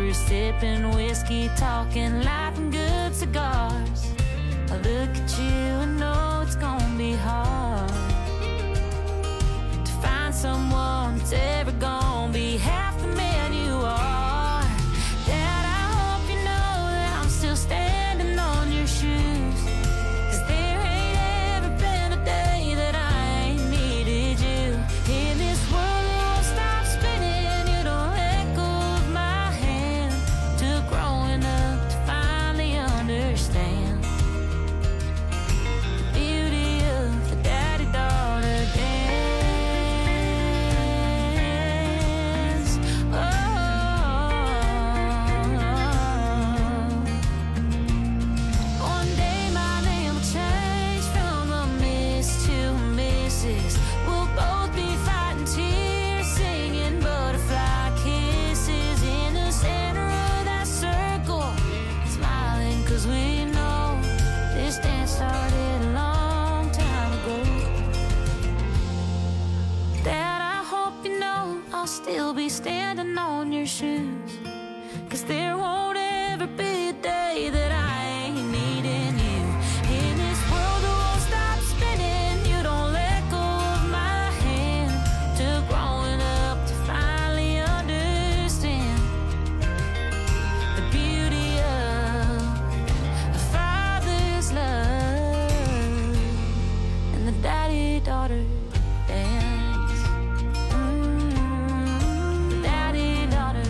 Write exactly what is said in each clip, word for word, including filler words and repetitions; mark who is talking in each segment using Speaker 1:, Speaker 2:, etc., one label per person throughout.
Speaker 1: we're sipping whiskey, talking life and good cigars. I look at you and know it's gonna be hard to find someone that's ever gonna be half the man you are. Dad, I hope you know that I'm still standing on your shoes, 'cause there ain't ever been a day that I ain't needed you. In this world that won't stop spinning, you don't let go of my hand. Took growing up to finally understand the beauty of the daddy-daughter dance. Oh, one day my name will change from a miss to a missus. We'll both be fighting tears, singing butterfly kisses in the center of that circle, smiling 'cause we know this dance started a long time ago. Dad, I hope you know I'll still be standing on your shoes, 'cause there won't ever be a day that I ain't needing you. In this world that won't stop spinning, you don't let go of my hand. Took growing up to finally understand the beauty of a father's love and the daddy-daughter dance. Mm, the daddy-daughter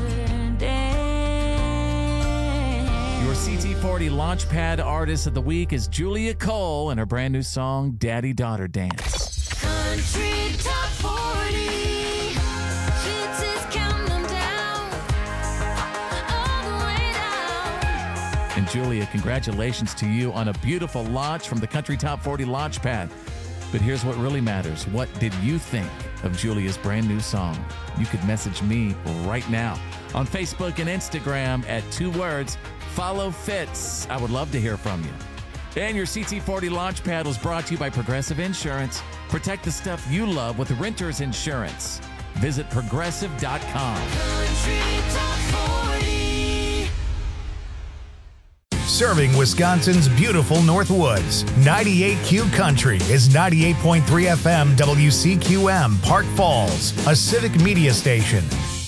Speaker 1: dance.
Speaker 2: Your C T forty Launchpad Artist of the Week is Julia Cole and her brand new song, Daddy Daughter Dance.
Speaker 1: Country Top forty, hits is counting them down, all the way down.
Speaker 2: And Julia, congratulations to you on a beautiful launch from the Country Top forty Launchpad. But here's what really matters. What did you think of Julia's brand new song? You could message me right now on Facebook and Instagram at two words, Follow Fitz. I would love to hear from you. And your C T forty Launchpad was brought to you by Progressive Insurance. Protect the stuff you love with Renter's Insurance. Visit progressive dot com.
Speaker 1: Country Top forty.
Speaker 3: Serving Wisconsin's beautiful Northwoods. ninety-eight Q Country is ninety-eight point three F M W C Q M Park Falls, a civic media station.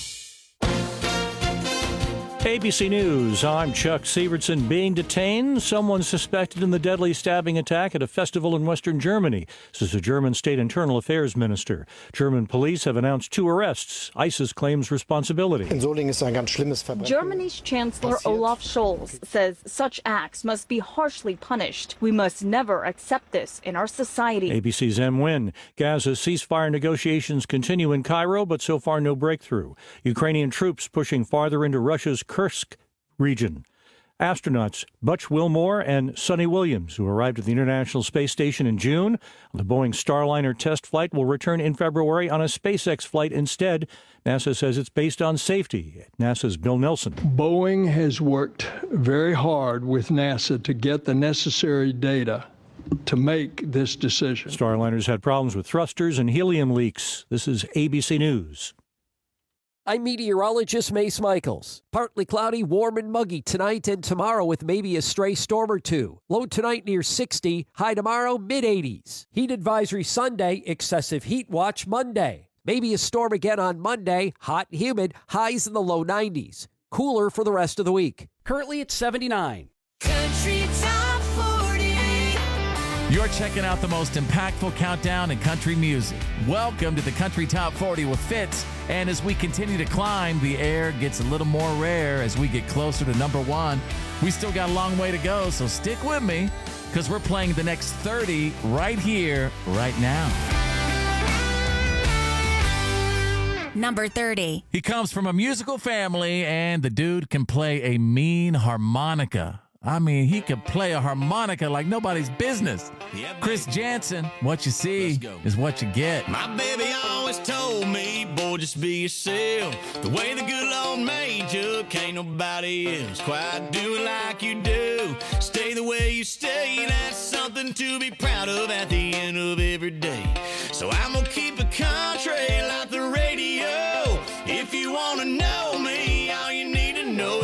Speaker 4: A B C News, I'm Chuck Sievertson. Being detained, someone suspected in the deadly stabbing attack at a festival in western Germany, says the German State Internal Affairs Minister. German police have announced two arrests. ISIS claims responsibility.
Speaker 5: Germany's Chancellor Olaf Scholz says such acts must be harshly punished. We must never accept this in our society.
Speaker 4: A B C's M. Wynn. Gaza's ceasefire negotiations continue in Cairo, but so far no breakthrough. Ukrainian troops pushing farther into Russia's Kursk region. Astronauts Butch Wilmore and Sonny Williams, who arrived at the International Space Station in June. The Boeing Starliner test flight will return in February on a SpaceX flight instead. NASA says it's based on safety. NASA's Bill Nelson.
Speaker 6: Boeing has worked very hard with NASA to get the necessary data to make this decision.
Speaker 4: Starliner's had problems with thrusters and helium leaks. This is A B C News.
Speaker 7: I'm meteorologist Mace Michaels. Partly cloudy, warm and muggy tonight and tomorrow with maybe a stray storm or two. Low tonight near sixty, high tomorrow mid eighties. Heat advisory Sunday, excessive heat watch Monday. Maybe a storm again on Monday, hot and humid, highs in the low nineties. Cooler for the rest of the week. Currently at seventy-nine.
Speaker 1: Country Top forty.
Speaker 2: You're checking out the most impactful countdown in country music. Welcome to the Country Top forty with Fitz. And as we continue to climb, the air gets a little more rare as we get closer to number one. We still got a long way to go, so stick with me because we're playing the next thirty right here, right now.
Speaker 8: Number thirty.
Speaker 2: He comes from a musical family, and the dude can play a mean harmonica. I mean, he could play a harmonica like nobody's business. Yeah, Chris Jansen, what you see is what you get.
Speaker 9: My baby always told me, boy, just be yourself. The way the good Lord made you, can't nobody else quite do it like you do. Stay the way you stay, that's something to be proud of at the end of every day. So I'm gonna keep it country like the radio. If you wanna know me, all you need to know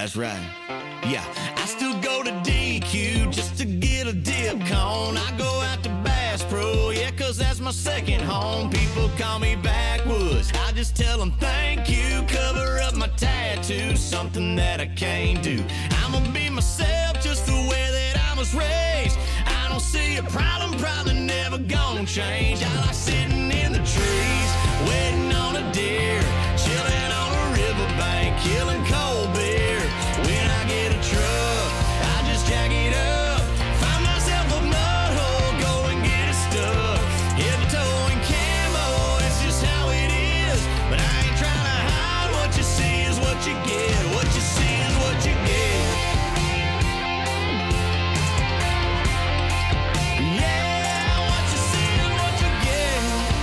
Speaker 9: That's right. Yeah, I still go to D Q just to get a dip cone. I go out to Bass Pro, yeah, cause that's my second home. People call me backwoods, I just tell them thank you. Cover up my tattoos, something that I can't do. I'ma be myself just the way that I was raised. I don't see a problem, probably never gonna change. I like sitting in the trees, waiting on a deer, chilling on a riverbank, killing cold beer. When I get a truck, I just jack it up, find myself a mud hole, go and get it stuck. Head to toe in camo, that's just how it is. But I ain't trying to hide, what you see is what you get. What you see is what you get. Yeah, what you see is what you get.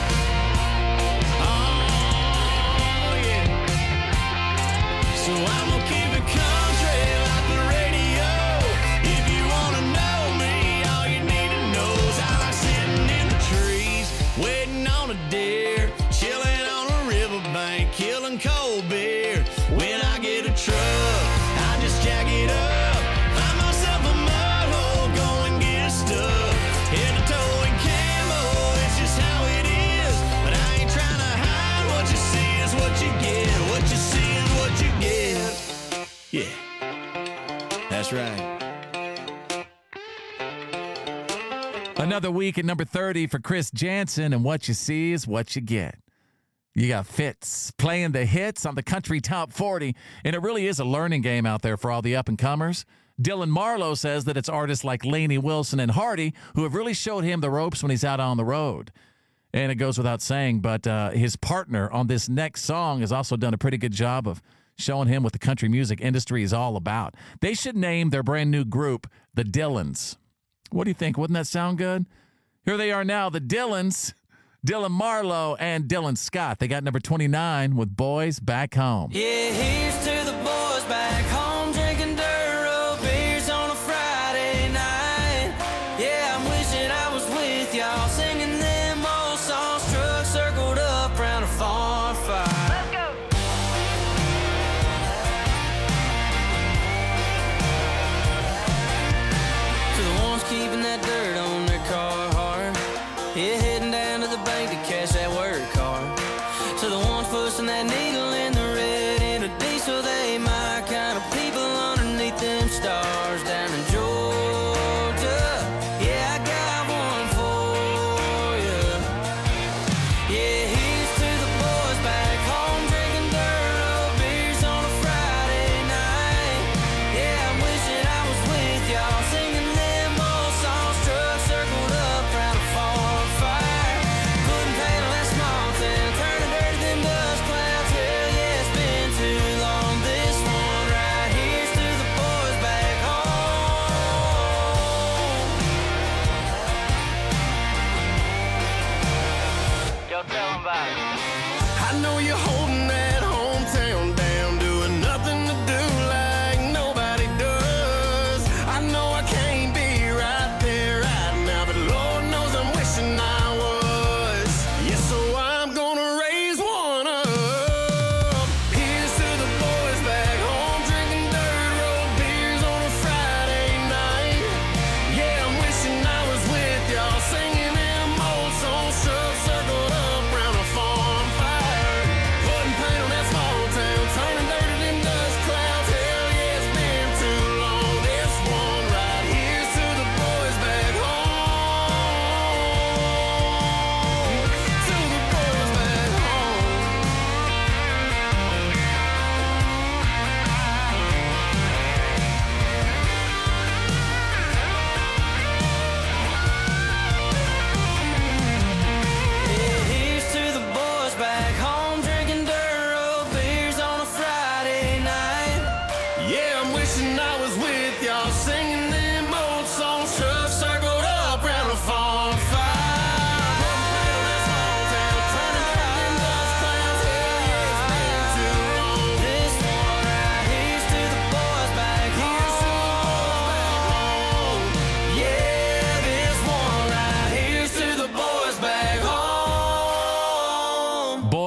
Speaker 9: Oh, yeah. So I'm gonna keep it country like the radio. If you wanna know me, all you need to know is I like sitting in the trees, waiting on a deer, chilling on a riverbank, killing cold beer. When I get a truck, I just jack it up, find myself a mud hole, go and get it stuck. Head to toe in camo, it's just how it is. But I ain't trying to hide, what you see is what you get. What you see is what you get. Yeah, that's right.
Speaker 2: Another week at number thirty for Chris Janson, and what you see is what you get. You got Fitz playing the hits on the Country Top forty, and it really is a learning game out there for all the up-and-comers. Dylan Marlowe says that it's artists like Lainey Wilson and Hardy who have really showed him the ropes when he's out on the road. And it goes without saying, but uh, his partner on this next song has also done a pretty good job of showing him what the country music industry is all about. They should name their brand new group the Dylans. What do you think? Wouldn't that sound good? Here they are now, the Dylans, Dylan Marlowe and Dylan Scott. They got number twenty-nine with Boys Back Home.
Speaker 10: Yeah, here's to the boys back home, drinking dirt road beers on a Friday night. Yeah, I'm wishing I was with y'all, singing them old songs, trucks circled up around a farm fire. Let's go! To the ones keeping that dirt on their car hard, yeah, heading down to the bank to cash that work card. To the ones pushing that needle in the red into diesel, they my kind of people underneath them stars down in Georgia. Yeah, I got one for you. Yeah, here's to the boys back home, drinking dirt road beers on a Friday night. Yeah, I'm wishing I was with y'all, singing them old songs, trucks circled up around a farm fire. Couldn't paint that small town, turning dirty them dust clouds. Hell yeah, it's been too long. This one right here's to the boys back home. Yo, tell them about it.
Speaker 9: I know you're holding that hometown down, doing nothing to do like nobody does. I know I can't be right there right now, but Lord knows I'm wishing I was. Yeah, so I'm gonna raise one up. Here's to the boys back home, drinking dirt road beers on a Friday night. Yeah, I'm wishing I was with y'all, singing them old songs, trucks circled up round a farm fire. Put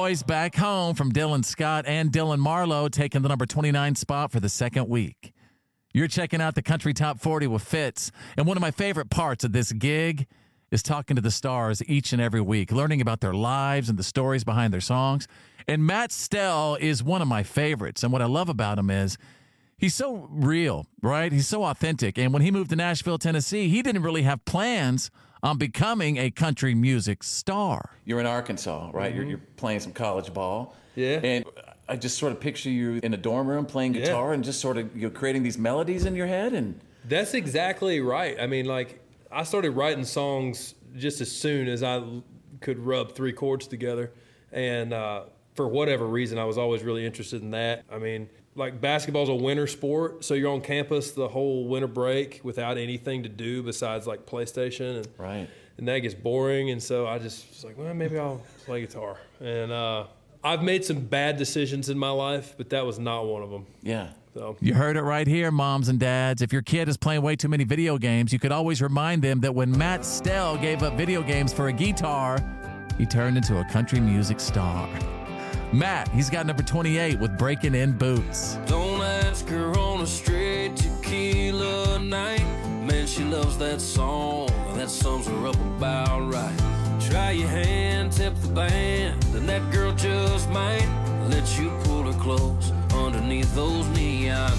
Speaker 2: Boys Back Home from Dylan Scott and Dylan Marlowe taking the number twenty-nine spot for the second week. You're checking out the Country Top forty with Fitz. And one of my favorite parts of this gig is talking to the stars each and every week, learning about their lives and the stories behind their songs. And Matt Stell is one of my favorites. And what I love about him is he's so real, right? He's so authentic. And when he moved to Nashville, Tennessee, he didn't really have plans on becoming a country music star. You're in Arkansas, right? Mm-hmm. You're, you're playing some college ball.
Speaker 11: Yeah.
Speaker 2: And I just sort of picture you in a dorm room playing guitar yeah. and just sort of you know, creating these melodies in your head. And
Speaker 11: that's exactly right. I mean, like, I started writing songs just as soon as I could rub three chords together. And uh, for whatever reason, I was always really interested in that. I mean, like, basketball's a winter sport, so you're on campus the whole winter break without anything to do besides, like, PlayStation. And,
Speaker 2: right.
Speaker 11: And that gets boring. And so I just was like, well, maybe I'll play guitar. And uh, I've made some bad decisions in my life, but that was not one of them.
Speaker 2: Yeah.
Speaker 11: So.
Speaker 2: You heard it right here, moms and dads. If your kid is playing way too many video games, you could always remind them that when Matt Stell gave up video games for a guitar, he turned into a country music star. Matt, he's got number twenty-eight with Breaking In Boots.
Speaker 10: Don't ask her on a straight tequila night. Man, she loves that song, and that sums her up about right. Try your hand, tip the band, and that girl just might let you pull her close underneath those neon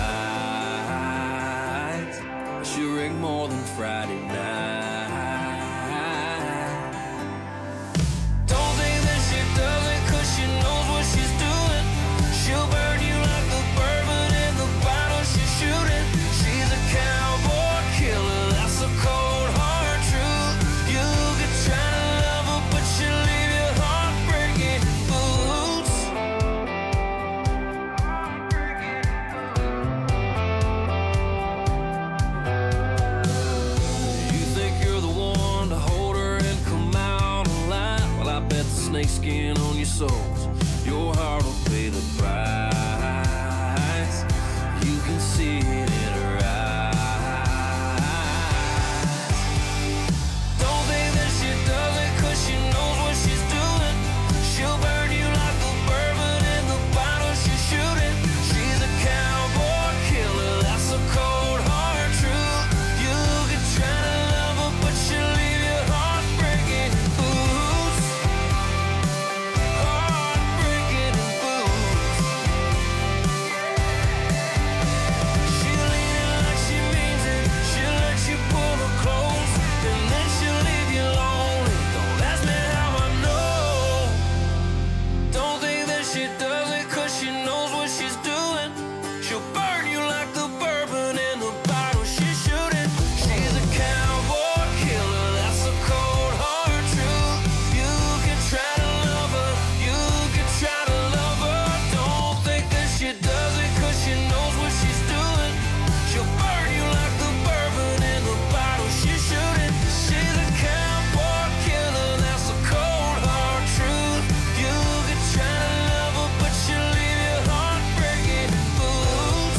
Speaker 10: lights. She'll ring more than Friday night. Don't think that she does it 'cause she knows what she's doing. She'll burn you like the bourbon in the bottle she's shooting. She's a cowboy killer, that's a cold hard truth. You could try to love her, but she'll leave your heart breaking boots. You think you're the one to hold her and come out alive? Well, I bet the snakeskin on your soles, your heart will pay the price. You can see it in her eyes. Don't think that she does it 'cause she knows what she's doing. She'll burn you like the bourbon in the bottle she's shooting. She's a cowboy killer, that's a cold hard truth. You can try to love her, but she'll leave your heart breaking boots. Heart breaking boots. She'll lean in like she means it. She'll let you pull her close, and then she'll leave you lonely. Don't ask me how I know. Don't think that she does it 'cause she knows what she's doing. She'll burn you like the bourbon in the bottle she's shooting. She's a cowboy killer, that's a cold hard truth. You can try to love her, you can try to love her. Don't think that she does it 'cause she knows what she's doing. She'll burn you like the bourbon in the bottle she's shooting. She's a cowboy killer, that's a cold hard truth. You can try to love her, but she'll leave your heart breaking boots.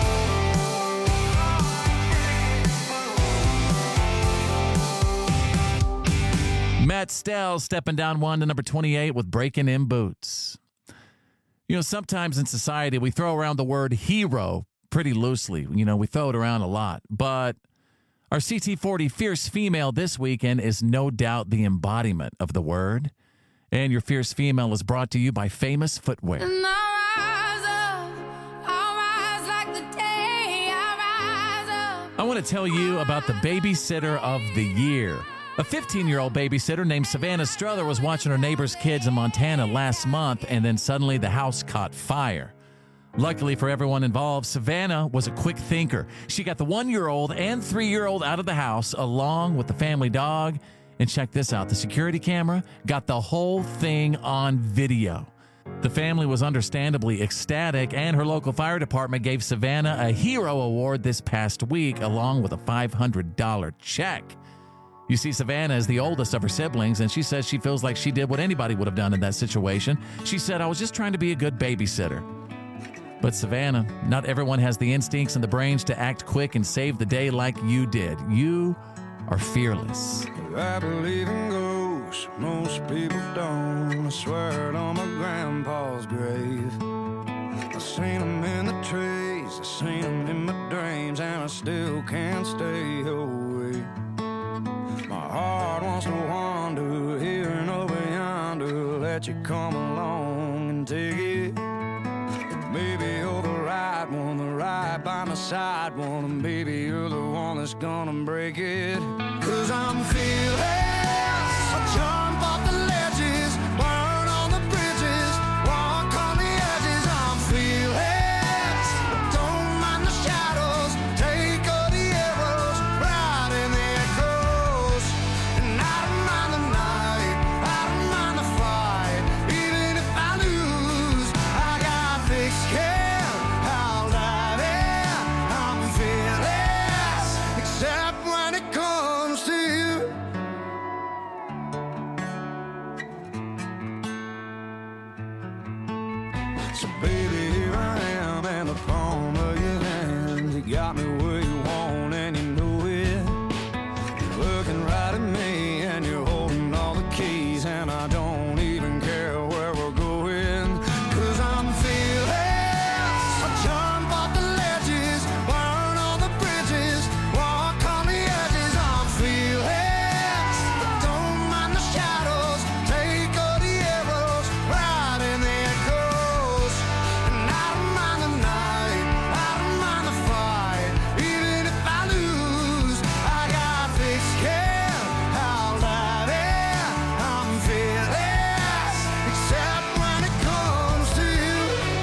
Speaker 2: Matt Stell stepping down one to number twenty-eight with Breaking In Boots. You know, sometimes in society we throw around the word hero pretty loosely. You know, we throw it around a lot. But our C T forty Fierce Female this weekend is no doubt the embodiment of the word. And your Fierce Female is brought to you by Famous Footwear.
Speaker 1: And I rise up, I rise like the day, I rise up.
Speaker 2: I want to tell you about the babysitter of the year. A fifteen-year-old babysitter named Savannah Strother was watching her neighbor's kids in Montana last month, and then suddenly the house caught fire. Luckily for everyone involved, Savannah was a quick thinker. She got the one-year-old and three-year-old out of the house along with the family dog. And check this out, the security camera got the whole thing on video. The family was understandably ecstatic, and her local fire department gave Savannah a Hero Award this past week, along with a five hundred dollars check. You see, Savannah is the oldest of her siblings, and she says she feels like she did what anybody would have done in that situation. She said, "I was just trying to be a good babysitter." But Savannah, not everyone has the instincts and the brains to act quick and save the day like you did. You are fearless.
Speaker 10: I believe in gold,
Speaker 12: close, most people don't. I swear it on my grandpa's grave. I seen them in the trees, I seen them in my dreams, and I still can't stay away. My heart wants to wander here and over yonder, let you come along and take it. Baby, you're the right one, the right by my side one, and baby, you're the one that's gonna break it. Cause I'm fearless, I jump off the ledges, burn on the bridges, walk on the edges. I'm fearless, don't mind the shadows, take all the arrows, ride in the echoes. And I don't mind the night, I don't mind the fight, even if I lose, I got thick skin, I'll dive in. I'm fearless, except when it comes to you. So baby, here I am in the palm of your hand. You got me where you want and you know it. You're looking right at me and you're holding all the keys, and I don't even care where we're going. Cause I'm fearless, I jump off the ledges, burn on the bridges, walk on the edges. I'm fearless, don't mind the shadows, take all the arrows, ride in the echoes. And I don't mind the night, I don't mind the fight, even if I lose, I got thick skin, I'll dive in. I'm fearless, except when it comes to you.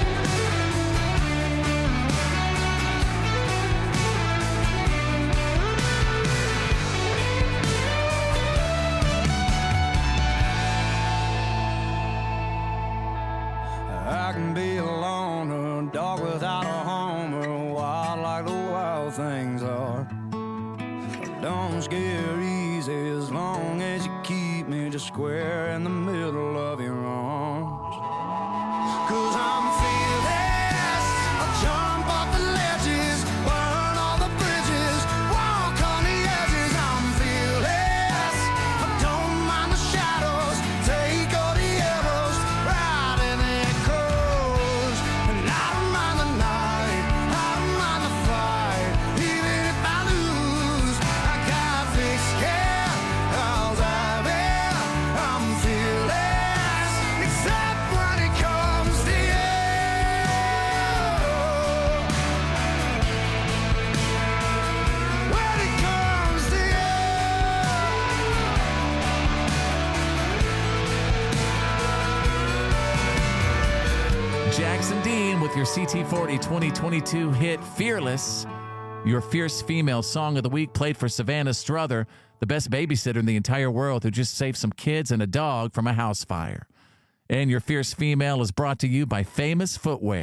Speaker 12: I can be alone, a dog without a home, or wild like the wild things are. Don't scare easy as long as you keep me just square in the middle of your arms. Cause I'm fearless, I'll jump off the ledges, burn all the bridges, walk on the edges. I'm fearless, I don't mind the shadows, take all the arrows, ride in the echoes. And I don't mind the night, I don't mind the fight, even if I lose, I got thick skin, I'll dive in. I'm fearless, except when it comes to you. When it comes to you.
Speaker 2: Jackson Dean with your C T forty twenty twenty-two hit Fearless. Your Fierce Female Song of the Week played for Savannah Strother, the best babysitter in the entire world who just saved some kids and a dog from a house fire. And your Fierce Female is brought to you by Famous Footwear.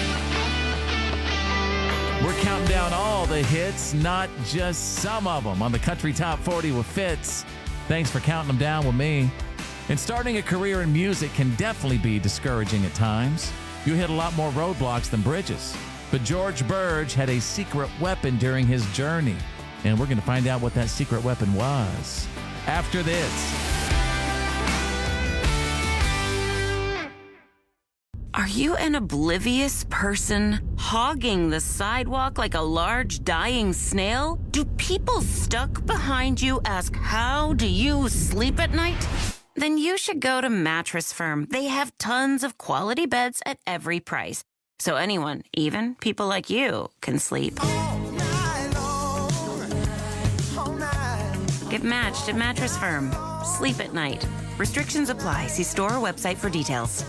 Speaker 2: We're counting down all the hits, not just some of them, on the Country Top forty with Fitz. Thanks for counting them down with me. And starting a career in music can definitely be discouraging at times. You hit a lot more roadblocks than bridges. But George Burge had a secret weapon during his journey. And we're going to find out what that secret weapon was after this.
Speaker 13: Are you an oblivious person hogging the sidewalk like a large dying snail? Do people stuck behind you ask, how do you sleep at night? Then you should go to Mattress Firm. They have tons of quality beds at every price. So anyone, even people like you, can sleep. Get matched at Mattress Firm. Sleep at night. Restrictions apply. See store or website for details.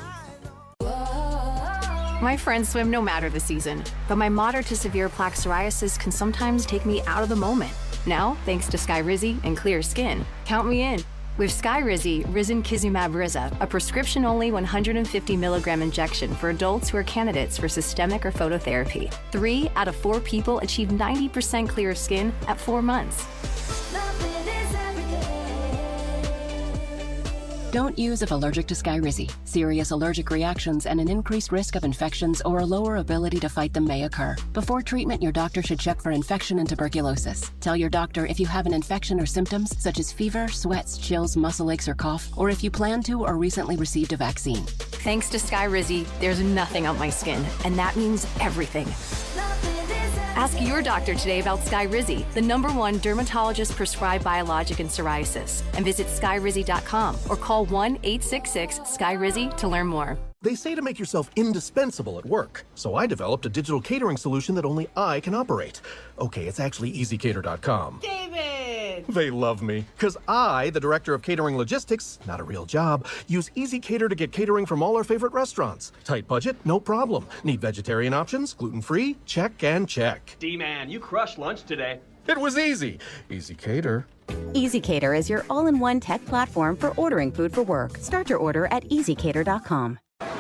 Speaker 14: My friends swim no matter the season, but my moderate to severe plaque psoriasis can sometimes take me out of the moment. Now, thanks to Skyrizi and Clear Skin, count me in. With Skyrizi, Risankizumab Riza, a prescription-only one hundred fifty milligram injection for adults who are candidates for systemic or phototherapy. Three out of four people achieve ninety percent clear skin at four months.
Speaker 15: Don't use if allergic to Skyrizi. Serious allergic reactions and an increased risk of infections or a lower ability to fight them may occur. Before treatment, your doctor should check for infection and tuberculosis. Tell your doctor if you have an infection or symptoms such as fever, sweats, chills, muscle aches, or cough, or if you plan to or recently received a vaccine.
Speaker 14: Thanks to Skyrizi, there's nothing on my skin, and that means everything. Ask your doctor today about Skyrizi, the number one dermatologist-prescribed biologic in psoriasis, and visit skyrizi dot com or call one eight six six Skyrizi to learn more.
Speaker 16: They say to make yourself indispensable at work, so I developed a digital catering solution that only I can operate. Okay, it's actually easy cater dot com.
Speaker 17: David!
Speaker 16: They love me, because I, the director of catering logistics, not a real job, use EasyCater to get catering from all our favorite restaurants. Tight budget? No problem. Need vegetarian options? Gluten-free? Check and check.
Speaker 17: D-Man, you crushed lunch today.
Speaker 16: It was easy. EasyCater.
Speaker 18: EasyCater is your all-in-one tech platform for ordering food for work. Start your order at easy cater dot com.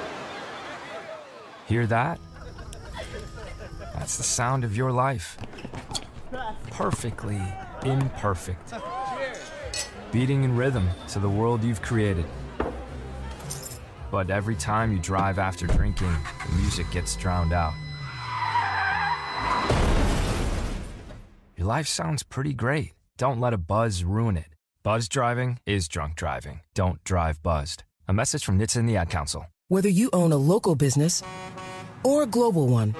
Speaker 19: Hear that? That's the sound of your life. Perfectly imperfect. Beating in rhythm to the world you've created. But every time you drive after drinking, the music gets drowned out. Your life sounds pretty great. Don't let a buzz ruin it. Buzz driving is drunk driving. Don't drive buzzed. A message from N H T S A and the Ad Council.
Speaker 20: Whether you own a local business or a global one,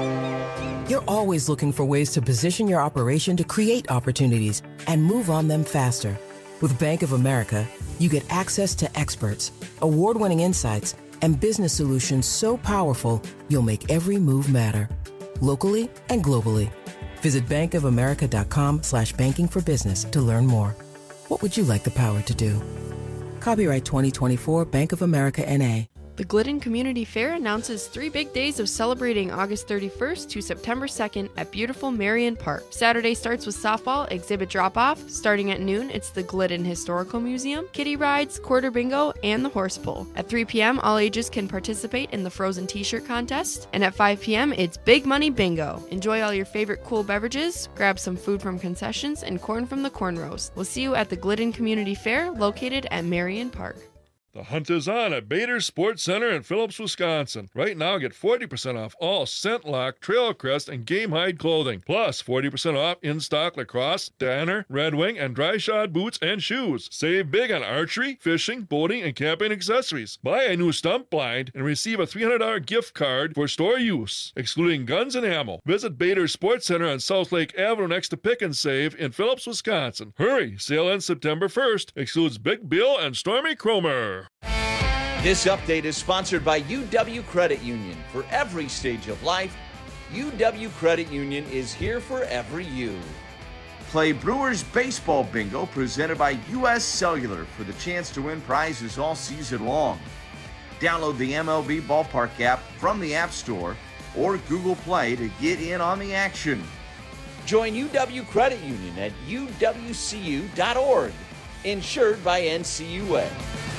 Speaker 20: you're always looking for ways to position your operation to create opportunities and move on them faster. With Bank of America, you get access to experts, award-winning insights, and business solutions so powerful, you'll make every move matter, locally and globally. Visit bankofamerica.com slash banking for business to learn more. What would you like the power to do? Copyright twenty twenty-four Bank of America N A.
Speaker 21: The Glidden Community Fair announces three big days of celebrating August thirty-first to September second at beautiful Marion Park. Saturday starts with softball exhibit drop-off. Starting at noon, it's the Glidden Historical Museum, kiddie rides, quarter bingo, and the horse pull. At three p.m., all ages can participate in the Frozen T-shirt contest. And at five p.m., it's Big Money Bingo. Enjoy all your favorite cool beverages, grab some food from concessions, and corn from the corn roast. We'll see you at the Glidden Community Fair, located at Marion Park.
Speaker 22: The hunt is on at Bader's Sports Center in Phillips, Wisconsin. Right now, get forty percent off all ScentLock, Trail Crest, and Game Hide clothing. Plus, forty percent off in-stock lacrosse, Danner, Red Wing, and dry shod boots and shoes. Save big on archery, fishing, boating, and camping accessories. Buy a new stump blind and receive a three hundred dollars gift card for store use, excluding guns and ammo. Visit Bader's Sports Center on South Lake Avenue next to Pick and Save in Phillips, Wisconsin. Hurry! Sale ends September first. Excludes Big Bill and Stormy Cromer.
Speaker 23: This update is sponsored by U W Credit Union. For every stage of life, U W Credit Union is here for every you. Play Brewers Baseball Bingo presented by U S Cellular for the chance to win prizes all season long. Download the M L B Ballpark app from the App Store or Google Play to get in on the action. Join U W Credit Union at U W C U dot org. Insured by N C U A.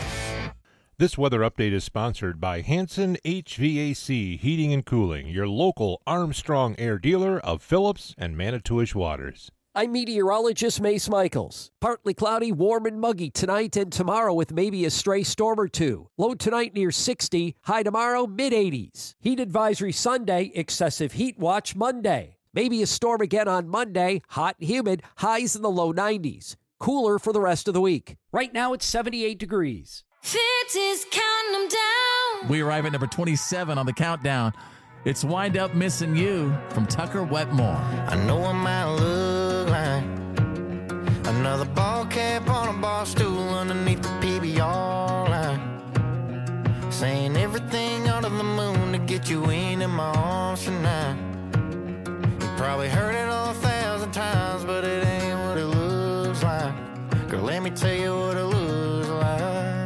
Speaker 24: This weather update is sponsored by Hanson H V A C Heating and Cooling, your local Armstrong Air dealer of Phillips and Manitowish Waters.
Speaker 7: I'm meteorologist Mace Michaels. Partly cloudy, warm and muggy tonight and tomorrow with maybe a stray storm or two. Low tonight near sixty, high tomorrow mid eighties. Heat advisory Sunday, excessive heat watch Monday. Maybe a storm again on Monday, hot and humid, highs in the low nineties. Cooler for the rest of the week. Right now it's seventy-eight degrees.
Speaker 1: Fitz is counting them down.
Speaker 2: We arrive at number twenty-seven on the countdown. It's Wind Up Missing You from Tucker Wetmore.
Speaker 12: I know I might look like another ball cap on a bar stool underneath the P B R line, saying everything under the moon to get you in in my arms tonight. You probably heard it all a thousand times, but it ain't what it looks like. Girl, let me tell you what it looks like.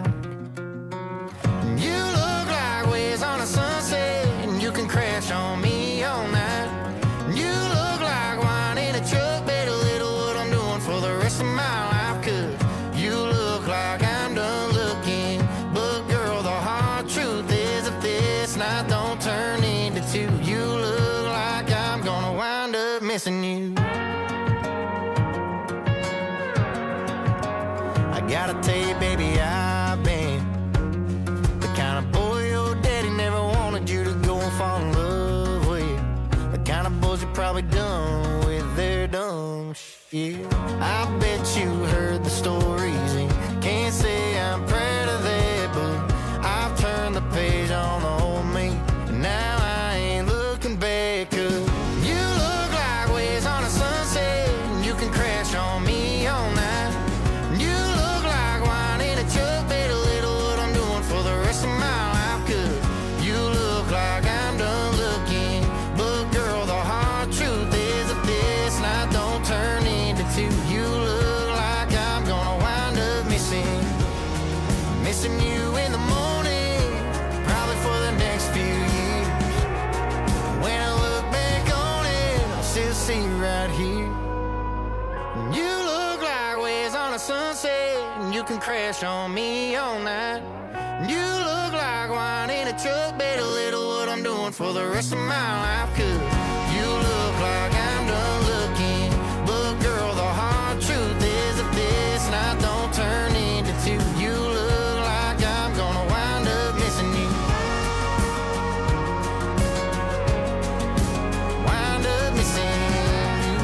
Speaker 12: You look like waves on a sunset, and you can crash on me all night. You look like wine in a truck, better little what I'm doing for the rest of my life. Cause you look like I'm done looking, but girl, the hard truth is if this night don't turn into two, you look like I'm gonna wind up missing you. I gotta tell you, baby, I've been
Speaker 3: probably done with their dumb shit. I bet you heard the stories and can't say I'm proud of that, but I've turned the page on the old me, and now I ain't looking back. 'Cause you look like waves on a sunset, and you can crash on me all night. You look like wine in a jug, bet a little what I'm doing for the rest of my life. 'Cause you look like I'm done looking, but girl, the hard truth is that this night don't turn into two. You look like I'm gonna wind up missing, missing you in the morning, probably for the next few years. When I look back on it, I'll still see you right here. You look like waves on a sunset, and you can crash on me all night. You look like wine in a truck, bet a little what I'm doing for the rest of my life. 'Cause you look like I'm done looking, but girl, the hard truth is that this night don't turn into two. You look like I'm gonna wind up missing you, wind up missing you,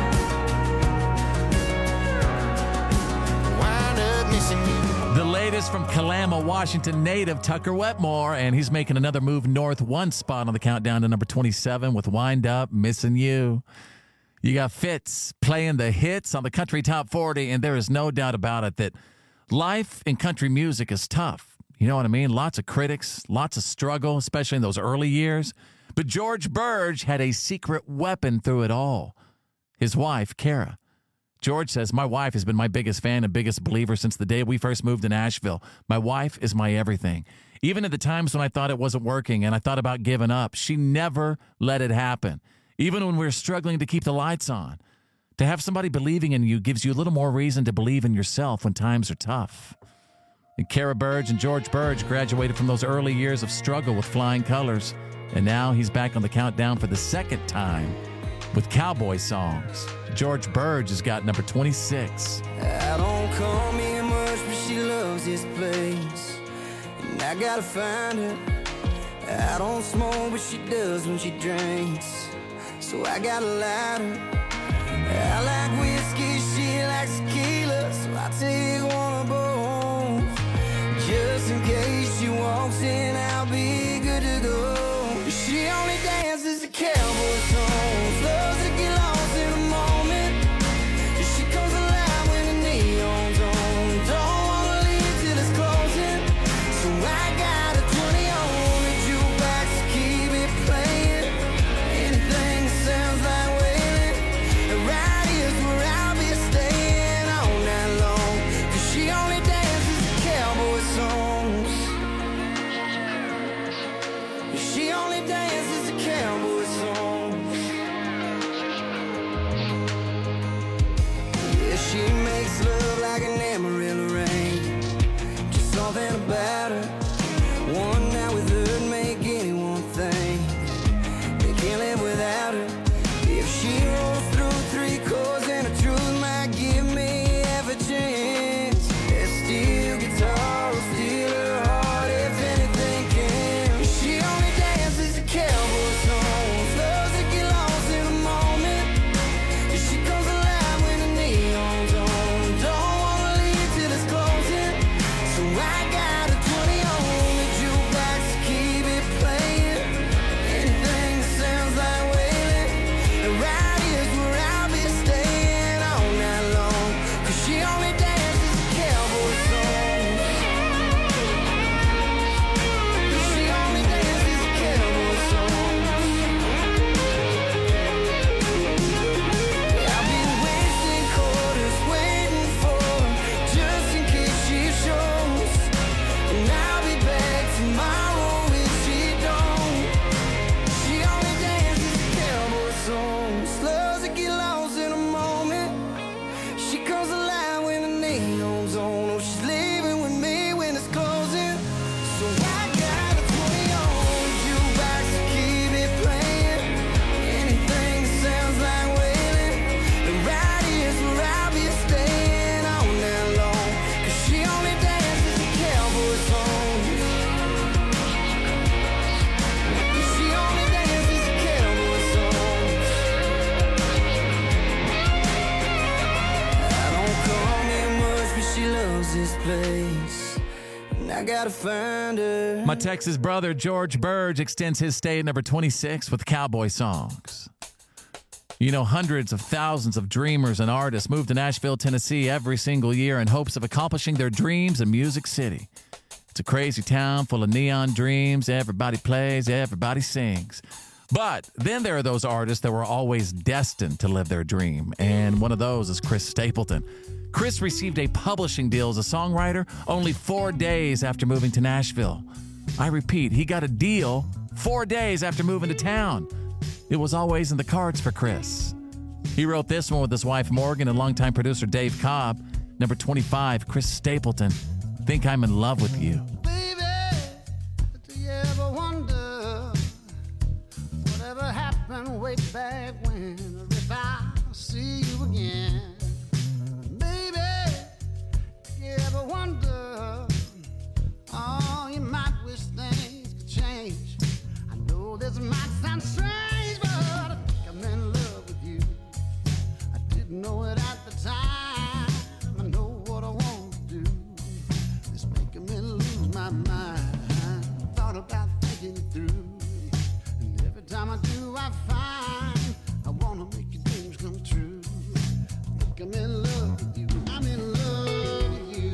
Speaker 3: wind up missing you.
Speaker 2: The latest from Kalama, Washington native Tucker Wetmore, and he's making another move north one spot on the countdown to number twenty-seven with Wind Up Missing You. You got Fitz playing the hits on the Country Top forty, and there is no doubt about it that life in country music is tough. You know what I mean? Lots of critics, lots of struggle, especially in those early years. But George Burge had a secret weapon through it all. His wife, Kara. George says, my wife has been my biggest fan and biggest believer since the day we first moved to Nashville. My wife is my everything. Even at the times when I thought it wasn't working and I thought about giving up, she never let it happen. Even when we were struggling to keep the lights on. To have somebody believing in you gives you a little more reason to believe in yourself when times are tough. And Kara Burge and George Burge graduated from those early years of struggle with flying colors. And now he's back on the countdown for the second time with cowboy songs. George Burge has got number twenty-six.
Speaker 10: I don't come here much, but she loves this place, and I gotta find her. I don't smoke, but she does when she drinks, so I gotta light her. I like whiskey, she likes tequila, so I take one of both. Just in case she walks in, I'll be good to go. She only dances to cowboy songs, loves to get lost in the moment. She comes alive when the neon's on, don't wanna leave till it's closing. So I got a twenty on the jukebox to keep it playing. Anything that sounds like wailing, right here's where I'll be staying all night long. 'Cause she only dances to cowboy songs. She only dances to cowboy songs. Yeah, she makes love like an Amarillo rain. Just something about her. One night with her make anyone think they can't live without her. If she rolls through three chords and the truth might give me half a chance, that steel guitar will steal her heart if anything can. She only dances to cowboy
Speaker 12: I gotta find her.
Speaker 2: My Texas brother, George Burge, extends his stay at number twenty-six with Cowboy Songs. You know, hundreds of thousands of dreamers and artists move to Nashville, Tennessee every single year in hopes of accomplishing their dreams in Music City. It's a crazy town full of neon dreams. Everybody plays, everybody sings. But then there are those artists that were always destined to live their dream, and one of those is Chris Stapleton. Chris received a publishing deal as a songwriter only four days after moving to Nashville. I repeat, he got a deal four days after moving to town. It was always in the cards for Chris. He wrote this one with his wife Morgan and longtime producer Dave Cobb. Number twenty-five, Chris Stapleton, Think I'm in Love with You.
Speaker 12: Baby, do you ever wonder whatever happened way back when, or if I see you again? Baby, do you ever wonder, oh, you might wish things could change. I know this might sound strange, but I think I'm in love with you. I didn't know it at the time. I know what I want to do. It's making me lose my mind. Thought about thinking it through, and every time I do, I find I wanna make your dreams come true. I think I'm in love with you. I'm in love with you.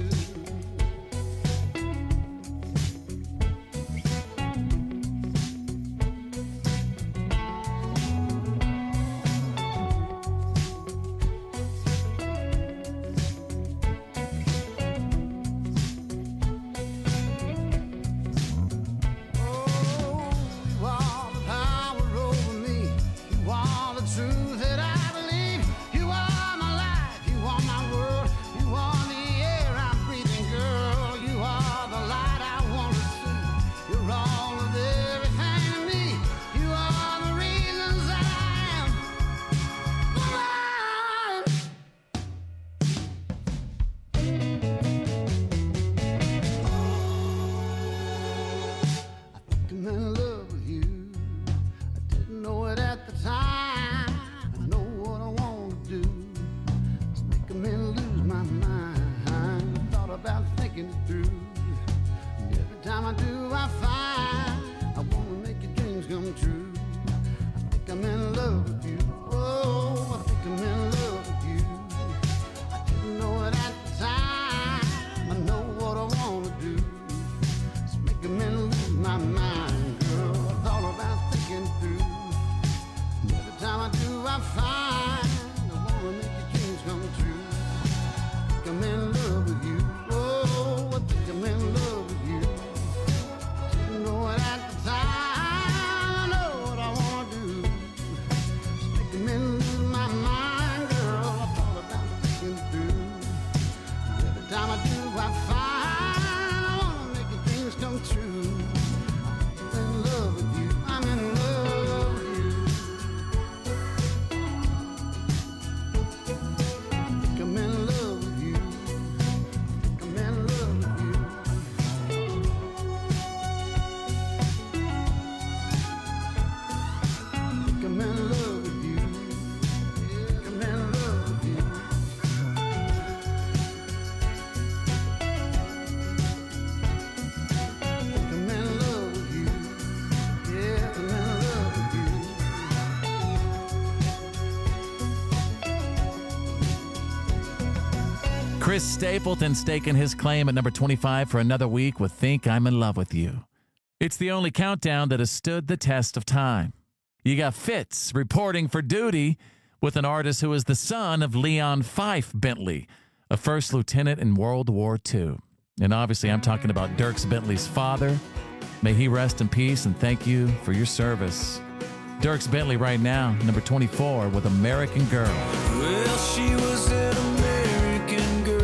Speaker 2: Chris Stapleton staking his claim at number twenty-five for another week with Think I'm in Love with You. It's the only countdown that has stood the test of time. You got Fitz reporting for duty with an artist who is the son of Leon Fife Bentley, a first lieutenant in World War Two. And obviously I'm talking about Dierks Bentley's father. May he rest in peace and thank you for your service. Dierks Bentley right now, number twenty-four with American Girl.
Speaker 12: Well, she was an American girl,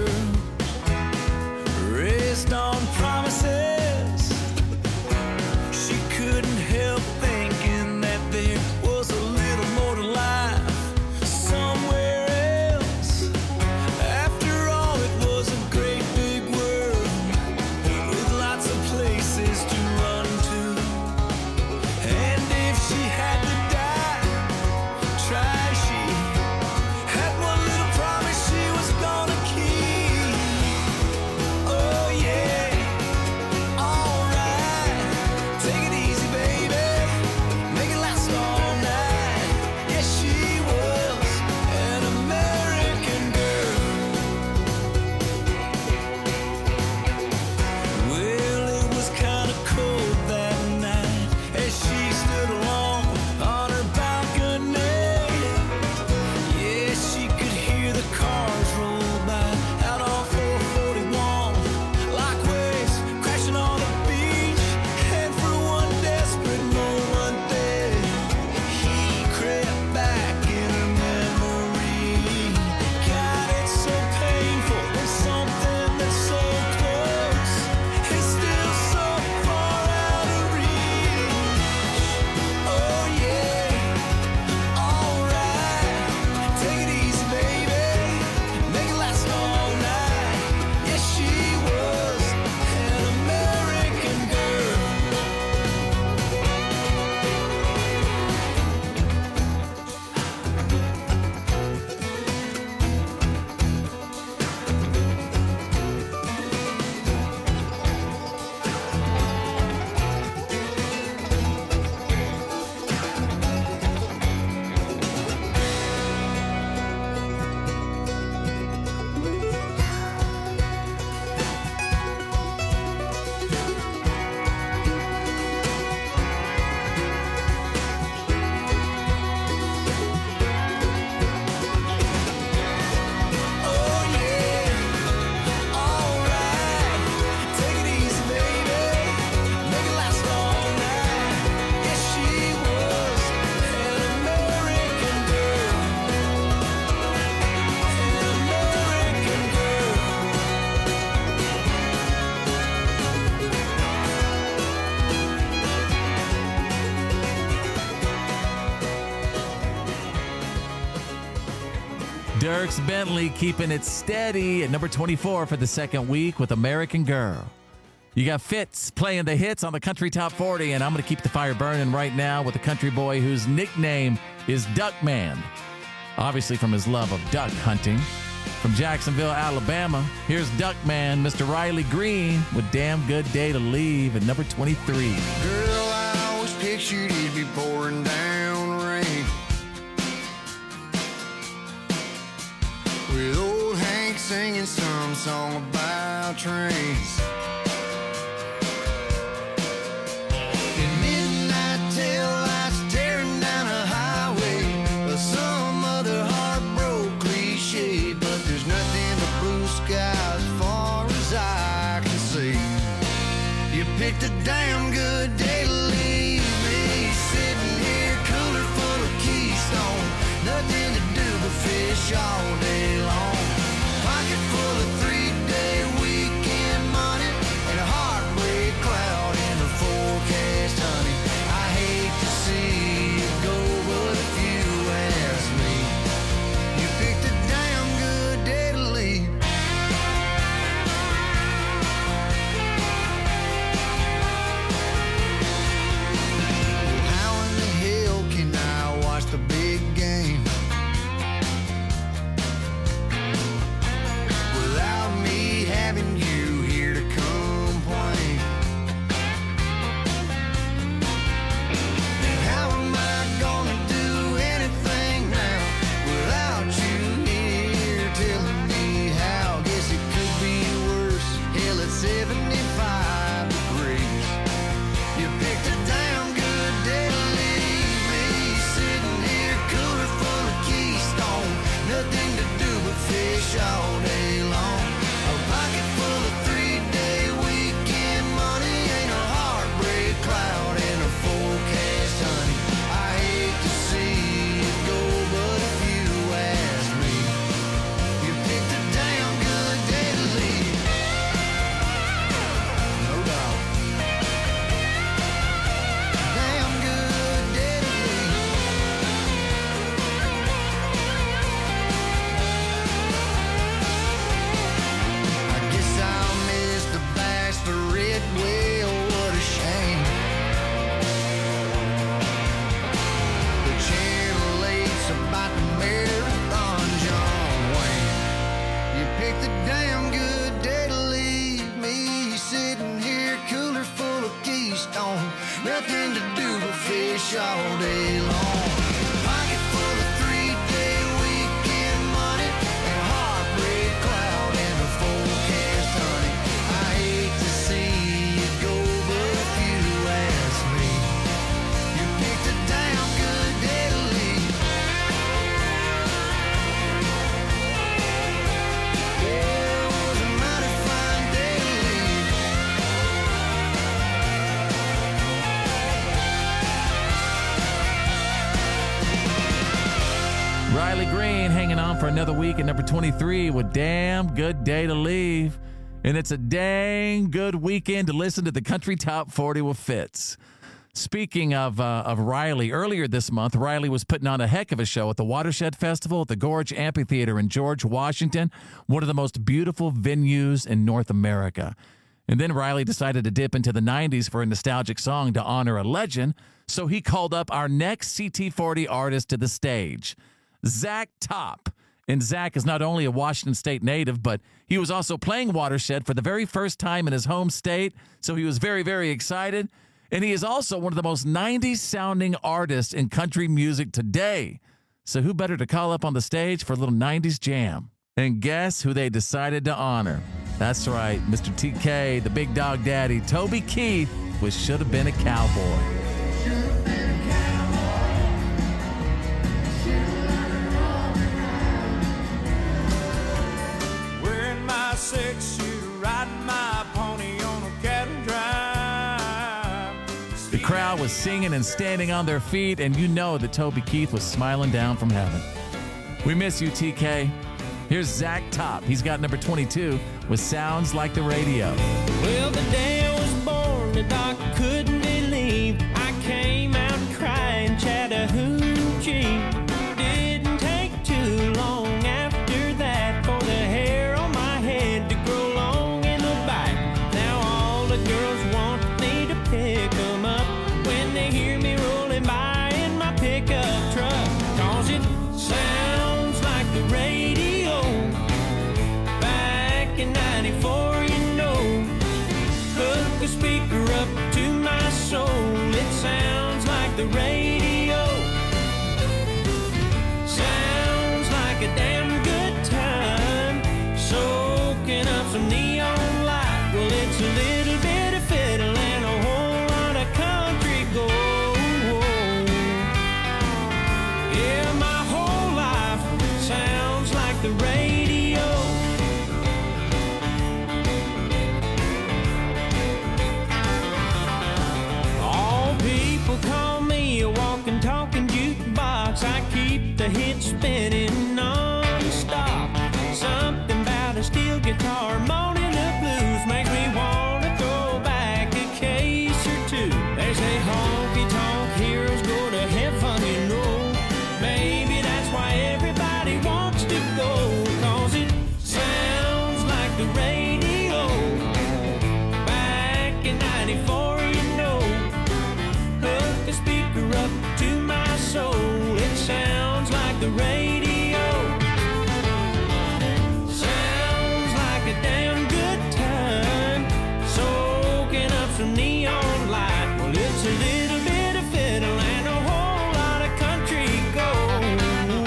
Speaker 12: raised on promises. She couldn't help thinking that there was a little more to life somewhere else. After all, it was a great big world with lots of places to run to. And if she had to die, try she had one little
Speaker 2: Dierks Bentley keeping it steady at number twenty-four for the second week with American Girl. You got Fitz playing the hits on the Country Top forty, and I'm going to keep the fire burning right now with a country boy whose nickname is Duckman, obviously from his love of duck hunting. From Jacksonville, Alabama, here's Duckman, Mister Riley Green, with Damn Good Day to Leave at number twenty-three.
Speaker 12: Girl, I always pictured it'd be pouring down rain, with old Hank singing some song about trains. And midnight tail lights tearing down a highway, or some other heartbroken cliche, but there's nothing but blue sky as far as I can see. You picked a damn good day to leave me, sitting here cooler full of Keystone, nothing to do but fish all day long. Pocket full of three-day weekend money and a heartbreak cloud in the forecast, honey. I hate to see you go, but if you ask me, you picked a damn good day to leave. How in the hell can I watch the big game without me having you here to complain? And how am I gonna do anything now without you here telling me how? Guess it could be worse. Hell, it's seventy-five degrees. You picked a damn good day to leave me, sitting here cooler full of Keystone, nothing to do but fish all day long. A pocket full of three-day weekend money, ain't a heartbreak cloud in a forecast, honey. I hate to see it go, but if you ask me, you picked a damn good day to leave. No doubt. Damn good day to leave. I guess I'll miss the bachelorette. Well, what a shame. The Channel eight's about to marathon John Wayne. You picked a damn good day to leave me, sitting here cooler full of Keystone, nothing to do but fish all day long. Pocket full of three-day weekend money and a heartbreak cloud in the forecast, honey. I hate to see you go, but if you ask me, you picked a damn good day to leave. Yeah, it was a mighty fine day to leave.
Speaker 2: Riley Green hanging on for another week at number twenty-three with Damn Good Day to Leave. And it's a dang good weekend to listen to the Country Top forty with Fitz. Speaking of uh, of Riley, earlier this month, Riley was putting on a heck of a show at the Watershed Festival at the Gorge Amphitheater in George, Washington, one of the most beautiful venues in North America. And then Riley decided to dip into the nineties for a nostalgic song to honor a legend, so he called up our next C T forty artist to the stage, Zach Top. And Zach is not only a Washington State native, but he was also playing Watershed for the very first time in his home state, so he was very, very excited. And he is also one of the most nineties-sounding artists in country music today. So who better to call up on the stage for a little nineties jam? And guess who they decided to honor? That's right, Mister T K, the Big Dog Daddy, Toby Keith, with Should Have Been a Cowboy.
Speaker 4: Wearing my six suit, riding my pony on a cattle drive.
Speaker 2: The crowd was singing and standing on their feet, and you know that Toby Keith was smiling down from heaven. We miss you, T K. Here's Zach Top. He's got number twenty-two with Sounds Like the Radio.
Speaker 4: Well, the day I was born, the doc couldn't believe I came out crying Chattahoochee. Didn't take too long after some neon light. Well, it's a little bit of fiddle and a whole lot of country gold. Yeah, my whole life sounds like the radio. All people call me a walking, talking jukebox. I keep the hits spinning non-stop. Something about a steel guitar moaning the blues makes me want to go back a case or two. They say honky-tonk heroes go to heaven, you know. Maybe that's why everybody wants to go, 'cause it sounds like the radio. Back in ninety-four, you know. Hook a speaker up to my soul. It sounds like the radio. Sounds like a damn good time. Soaking up some neon light. Well, it's a little bit of fiddle and a whole lot of country gold.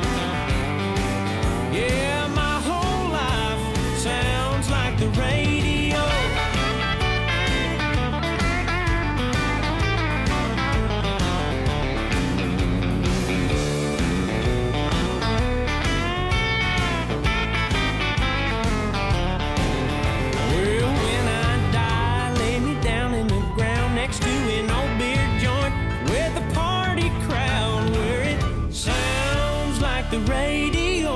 Speaker 4: Yeah, my whole life sounds like the radio. Well, when I die, lay me down in the ground next to an old beer joint with a party crowd where it sounds like the radio.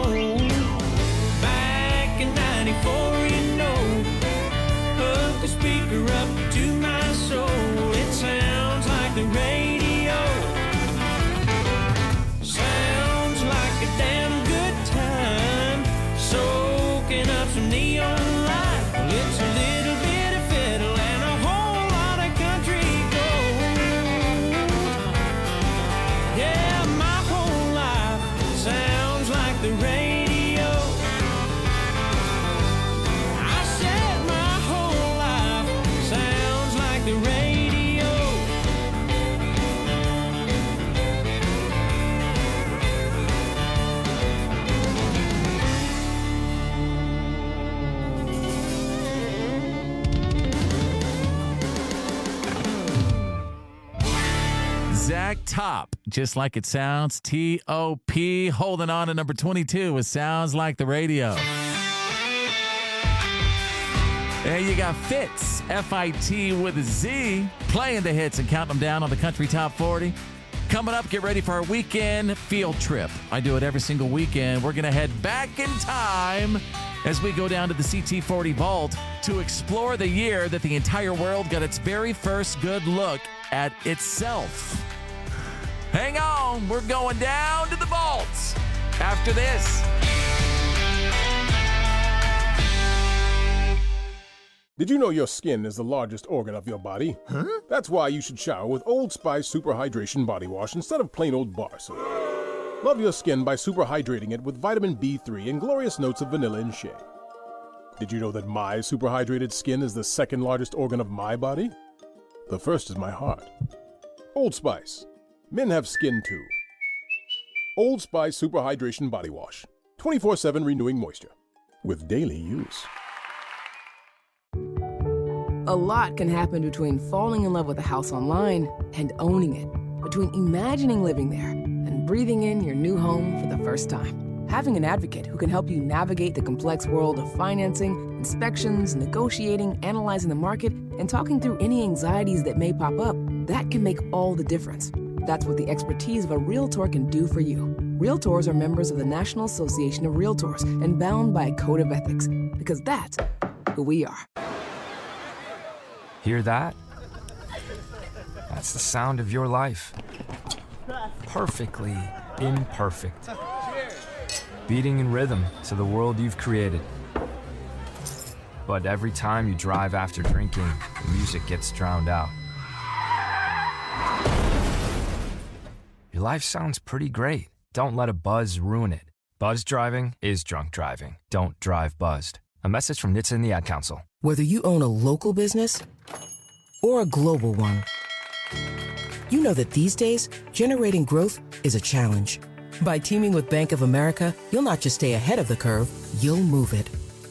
Speaker 4: Back in ninety-four, you know. Hook the speaker up to my soul. It sounds like the radio. Sounds like a damn good time. Soaking up some neon light. Well, it's a little bit of fiddle and a whole lot of country gold. Yeah, my whole life sounds like the radio. I said my whole life sounds like the radio.
Speaker 2: Zach Top, just like it sounds, T O P, holding on to number twenty-two. It sounds like the radio. And you got Fitz, F I T with a Z, playing the hits and counting them down on the Country Top forty. Coming up, get ready for our weekend field trip. I do it every single weekend. We're going to head back in time as we go down to the C T forty Vault to explore the year that the entire world got its very first good look at itself. Hang on, we're going down to the vaults after this.
Speaker 5: Did you know your skin is the largest organ of your body? Huh? That's why you should shower with Old Spice Super Hydration Body Wash instead of plain old bar soap. Love your skin by super hydrating it with vitamin B three and glorious notes of vanilla and shea. Did you know that my super hydrated skin is the second largest organ of my body? The first is my heart. Old Spice. Men have skin too. Old Spice Super Hydration Body Wash. twenty-four seven renewing moisture. With daily use.
Speaker 6: A lot can happen between falling in love with a house online and owning it. Between imagining living there and breathing in your new home for the first time. Having an advocate who can help you navigate the complex world of financing, inspections, negotiating, analyzing the market, and talking through any anxieties that may pop up, that can make all the difference. That's what the expertise of a Realtor can do for you. Realtors are members of the National Association of Realtors and bound by a code of ethics, because that's who we are.
Speaker 19: Hear that? That's the sound of your life. Perfectly imperfect. Beating in rhythm to the world you've created. But every time you drive after drinking, the music gets drowned out. Your life sounds pretty great. Don't let a buzz ruin it. Buzz driving is drunk driving. Don't drive buzzed. A message from N H T S A and the Ad Council.
Speaker 20: Whether you own a local business or a global one, you know that these days, generating growth is a challenge. By teaming with Bank of America, you'll not just stay ahead of the curve, you'll move it.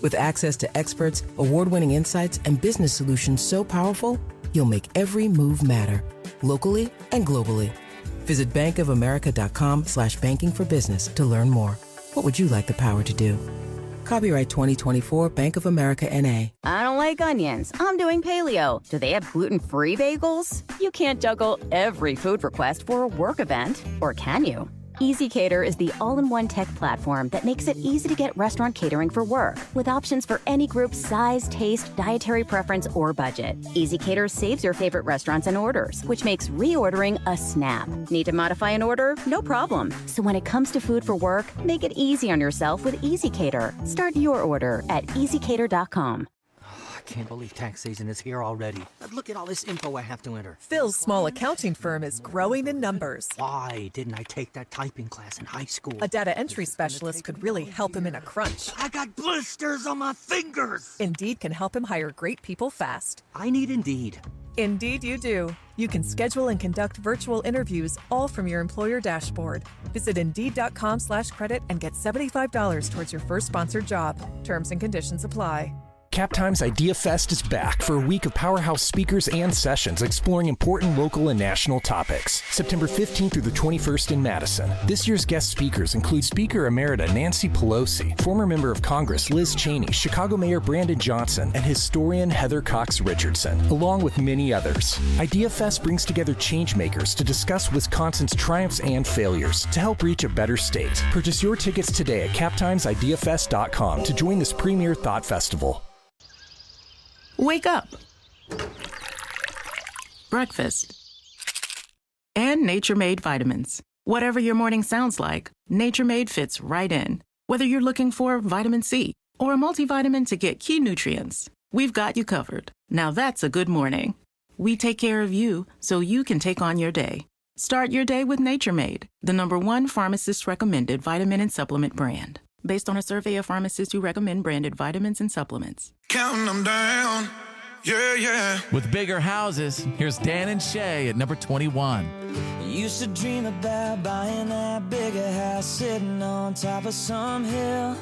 Speaker 20: With access to experts, award-winning insights, and business solutions so powerful, you'll make every move matter, locally and globally. Visit bankofamerica.com slash banking for business to learn more. What would you like the power to do? Copyright twenty twenty-four Bank of America N A.
Speaker 18: I don't like onions. I'm doing paleo. Do they have gluten-free bagels? You can't juggle every food request for a work event, or can you? EasyCater is the all-in-one tech platform that makes it easy to get restaurant catering for work, with options for any group size, taste, dietary preference, or budget. EasyCater saves your favorite restaurants and orders, which makes reordering a snap. Need to modify an order? No problem. So when it comes to food for work, make it easy on yourself with EasyCater. Start your order at easy cater dot com.
Speaker 8: I can't believe tax season is here already. Look at all this info I have to enter.
Speaker 9: Phil's small accounting firm is growing in numbers.
Speaker 8: Why didn't I take that typing class in high school?
Speaker 9: A data entry specialist could really help him in a crunch.
Speaker 8: I got blisters on my fingers.
Speaker 9: Indeed can help him hire great people fast.
Speaker 8: I need Indeed.
Speaker 9: Indeed you do. You can schedule and conduct virtual interviews all from your employer dashboard. Visit Indeed.com slash credit and get seventy-five dollars towards your first sponsored job. Terms and conditions apply.
Speaker 11: CapTime's Idea Fest is back for a week of powerhouse speakers and sessions exploring important local and national topics. September fifteenth through the twenty-first in Madison. This year's guest speakers include Speaker Emerita Nancy Pelosi, former member of Congress Liz Cheney, Chicago Mayor Brandon Johnson, and historian Heather Cox Richardson, along with many others. Idea Fest brings together changemakers to discuss Wisconsin's triumphs and failures to help reach a better state. Purchase your tickets today at cap times idea fest dot com to join this premier thought festival.
Speaker 13: Wake up. Breakfast. And Nature Made vitamins. Whatever your morning sounds like, Nature Made fits right in. Whether you're looking for vitamin C or a multivitamin to get key nutrients, we've got you covered. Now that's a good morning. We take care of you so you can take on your day. Start your day with Nature Made, the number one pharmacist-recommended vitamin and supplement brand. Based on a survey of pharmacists who recommend branded vitamins and supplements.
Speaker 25: Counting them down, yeah, yeah.
Speaker 2: With bigger houses, here's Dan and Shay at number twenty-one.
Speaker 10: Used to dream about buying that bigger house, sitting on top of some hill.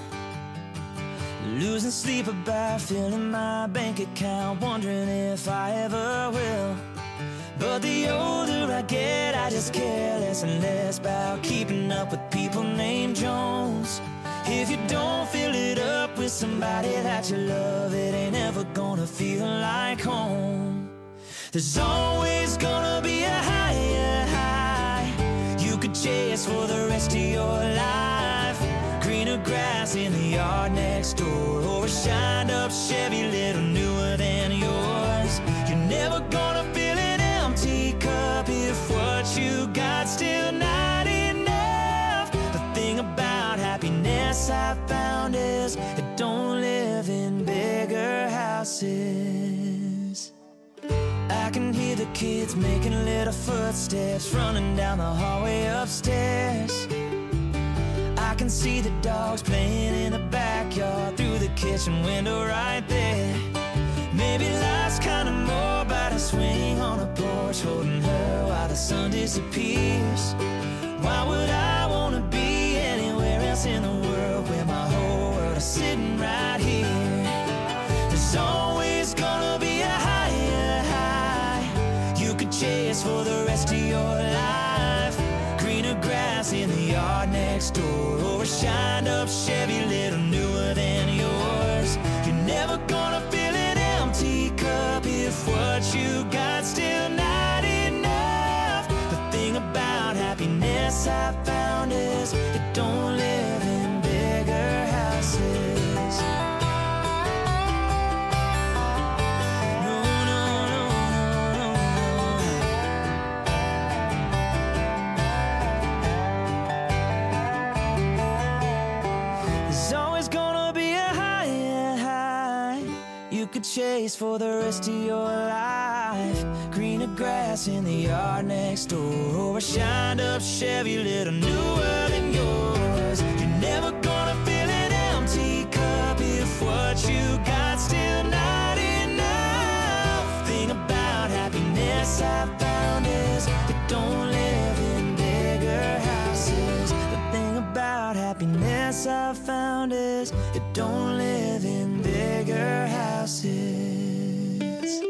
Speaker 10: Losing sleep about filling my bank account, wondering if I ever will. But the older I get, I just care less and less about keeping up with people named Jones. If you don't fill it up with somebody that you love, it ain't ever gonna feel like home. There's always gonna be a higher high you could chase for the rest of your life. Greener grass in the yard next door, or a shined up Chevy little newer than yours. You're never gonna fill an empty cup if what you got still not enough. The thing about happiness I found is it don't live in bigger houses. I can hear the kids making little footsteps running down the hallway upstairs. I can see the dogs playing in the backyard through the kitchen window right there. Maybe life's kinda more about a swing on a porch holding her while the sun disappears. Why would I wanna be anywhere else in the world where my whole world is sitting right here? There's always gonna be a higher high you could chase for the rest of your life. Greener grass in the yard next door, or a shined up Chevy little newer than yours. You're never gonna fill an empty cup if what you got still not enough. The thing about happiness I found is it don't live in bigger houses. No, no, no, no, no. There's always gonna be a higher high you could chase for the rest of your life. Greener grass in the yard next door, or a shined up Chevy little newer than yours. You're never gonna fill an empty cup if what you got still not enough. Thing about happiness I found is it don't live in bigger houses. The thing about happiness I found is it don't live in
Speaker 12: bigger houses.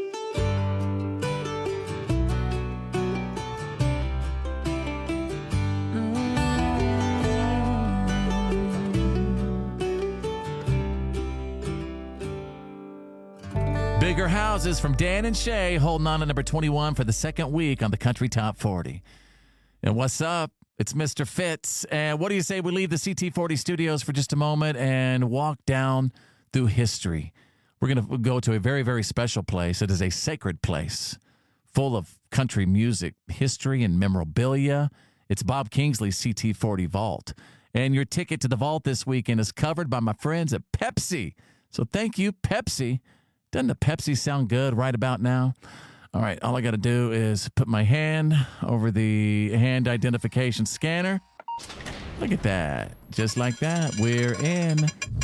Speaker 2: Bigger Houses from Dan and Shay, holding on to number twenty-one for the second week on the Country Top forty. And what's up? It's Mister Fitz. And what do you say we leave the C T forty studios for just a moment and walk down through history? We're going to go to a very, very special place. It is a sacred place full of country music, history, and memorabilia. It's Bob Kingsley's C T forty Vault. And your ticket to the vault this weekend is covered by my friends at Pepsi. So thank you, Pepsi. Doesn't the Pepsi sound good right about now? All right, all I got to do is put my hand over the hand identification scanner. Look at that. Just like that, we're in.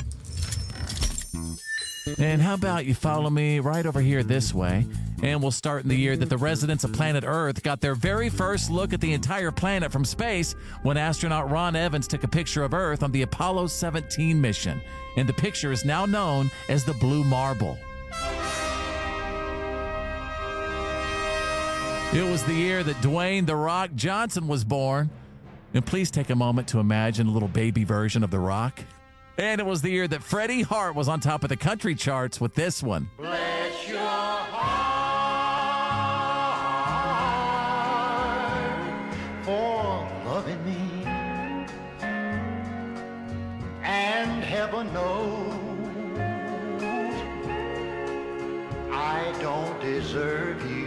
Speaker 2: And how about you follow me right over here this way, and we'll start in the year that the residents of planet Earth got their very first look at the entire planet from space when astronaut Ron Evans took a picture of Earth on the Apollo seventeen mission. And the picture is now known as the Blue Marble. It was the year that Dwayne "The Rock" Johnson was born. And please take a moment to imagine a little baby version of The Rock. And it was the year that Freddie Hart was on top of the country charts with this one.
Speaker 3: Bless your heart for loving me, and heaven knows I don't deserve you.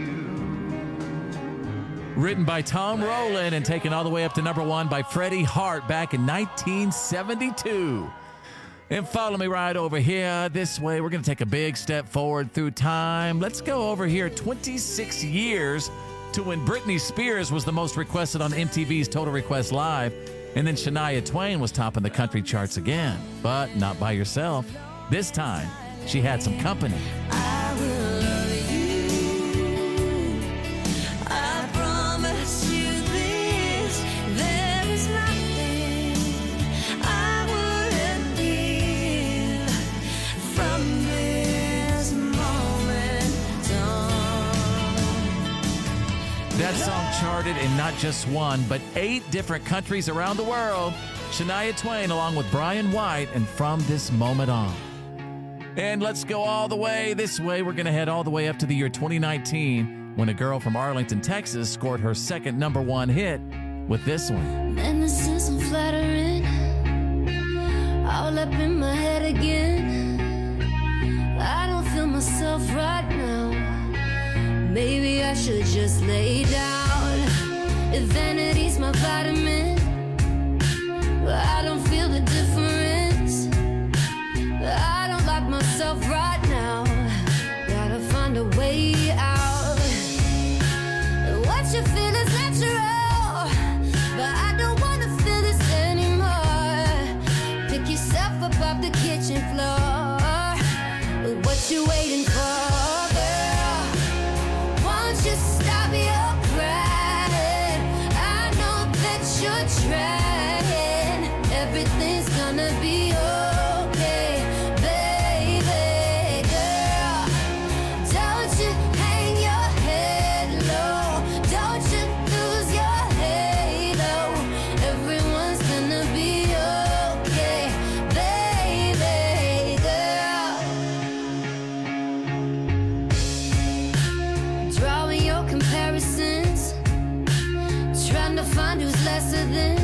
Speaker 2: Written by Tom Rowland and taken all the way up to number one by Freddie Hart back in nineteen seventy-two. And follow me right over here this way. We're going to take a big step forward through time. Let's go over here twenty-six years to when Britney Spears was the most requested on M T V's Total Request Live. And then Shania Twain was topping the country charts again. But not by herself. This time, she had some company.
Speaker 1: I will love you. I promise you this. There is nothing I wouldn't give from this moment on.
Speaker 2: That song charted in not just one, but eight different countries around the world. Shania Twain along with Brian White and From This Moment On. And let's go all the way this way. We're going to head all the way up to the year twenty nineteen when a girl from Arlington, Texas scored her second number one hit with this one.
Speaker 1: And this isn't flattering, all up in my head again. I don't feel myself right now. Maybe I should just lay down. If vanity's my vitamin, I don't feel the difference. I don't like myself right now. Gotta find a way out. What you feel is natural, but I don't wanna feel this anymore. Pick yourself up off the kitchen floor. What you waiting for, girl? Won't you stop your crying? I know that you're trying. Everything's gonna be okay, baby girl. Don't you hang your head low. Don't you lose your halo. Everyone's gonna be okay, baby girl. Drawing your comparisons, trying to find who's lesser than.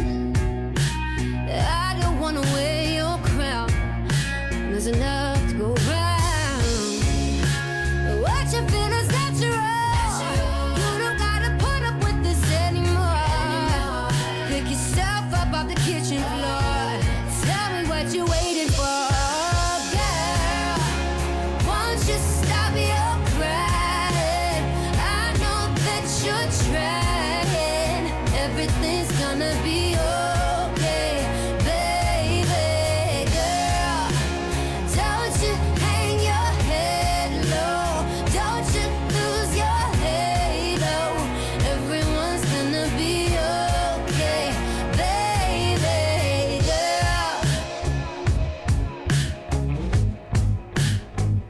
Speaker 1: I don't wanna wear your crown. There's enough to go round. What you feel is natural. You don't gotta put up with this anymore. Pick yourself up off the kitchen floor. Tell me what you're waiting for, girl. Won't you stop your crying? I know that you're trying. Everything's gonna be okay, baby girl. Don't you hang your head low. Don't you lose your halo. Everyone's gonna be okay, baby girl.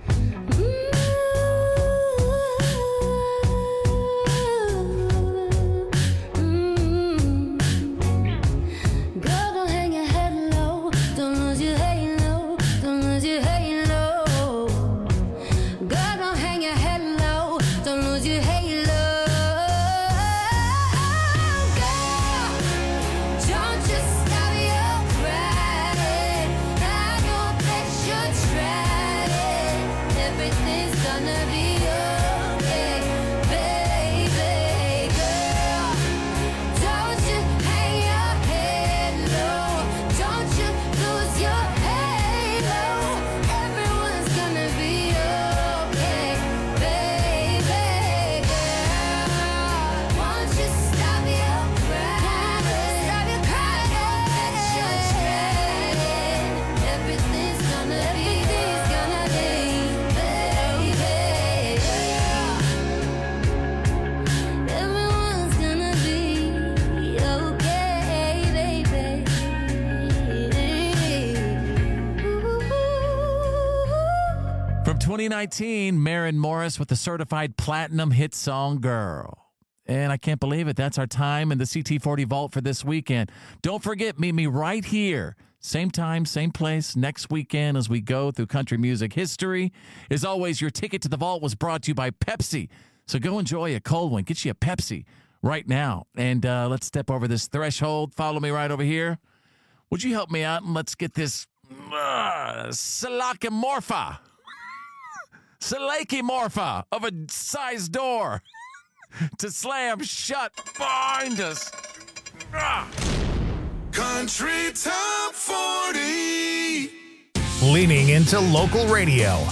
Speaker 2: twenty nineteen, Maren Morris with the certified platinum hit song Girl. And I can't believe it. That's our time in the C T forty Vault for this weekend. Don't forget, meet me right here. Same time, same place, next weekend as we go through country music history. As always, your ticket to the Vault was brought to you by Pepsi. So go enjoy a cold one. Get you a Pepsi right now. And uh, let's step over this threshold. Follow me right over here. Would you help me out? And let's get this uh, Salakimorpha. Salakimorpha of a size door to slam shut behind us. Ah.
Speaker 25: Country Top forty.
Speaker 14: Leaning into local radio.